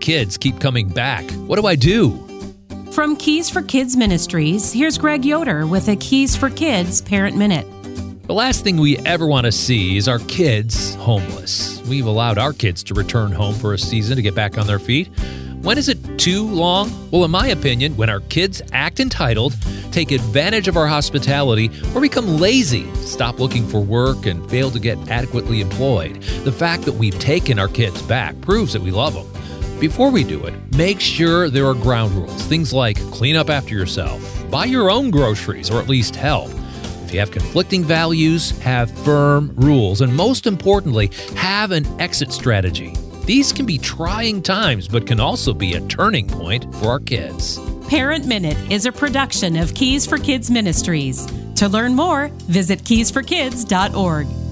kids keep coming back. What do I do? From Keys for Kids Ministries, here's Greg Yoder with a Keys for Kids Parent Minute. The last thing we ever want to see is our kids homeless. We've allowed our kids to return home for a season to get back on their feet. When is it too long? Well, in my opinion, when our kids act entitled, take advantage of our hospitality, or become lazy, stop looking for work, and fail to get adequately employed. The fact that we've taken our kids back proves that we love them. Before we do it, make sure there are ground rules. Things like clean up after yourself, buy your own groceries, or at least help. If you have conflicting values, have firm rules, and most importantly, have an exit strategy. These can be trying times, but can also be a turning point for our kids. Parent Minute is a production of Keys for Kids Ministries. To learn more, visit keysforkids.org.